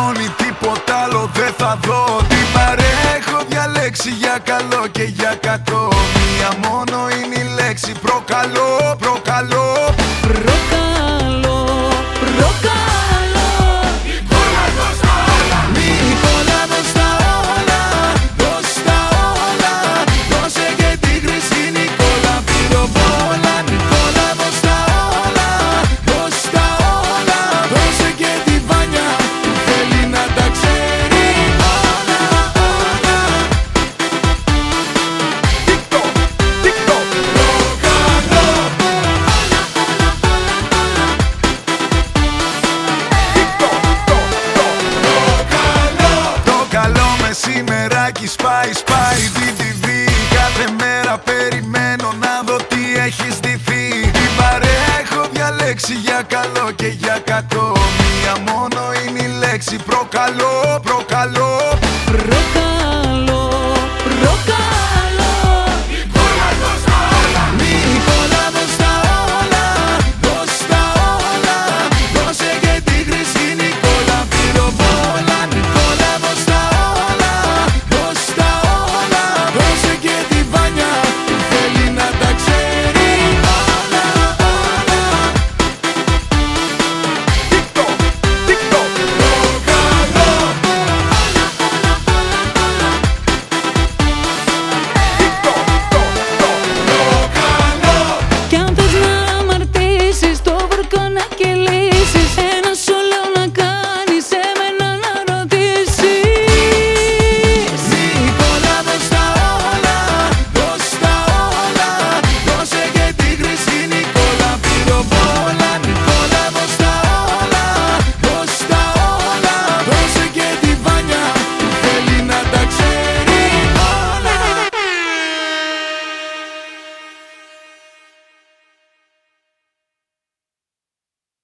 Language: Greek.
σκοτώνει, τίποτα άλλο δεν θα δω. Την παρέα έχω διαλέξει για καλό και για κακό. Μία μόνο είναι η λέξη προκαλώ, προκαλώ. Προκαλώ, προκαλώ. Νικόλα δώσ' τα όλα. Νικόλα δώσ' τα όλα, δώσ' τα όλα. Δώσε και τη χρυσή Νικόλα πυροβόλα. Νικόλα δώσ' τα όλα, δώσ' τα όλα. Δώσε και τη Βάνια που θέλει να τα ξέρει όλα, όλα. TikTok, TikTok. Προκαλώ. Το καλό μεσημεράκι σπάει, σπάει DTV. Κάθε μέρα περιμένω να δω τι έχεις ντυθεί. Την παρέα έχω διαλέξει για καλό και για κακό. Μία μόνο είναι η λέξη προκαλώ.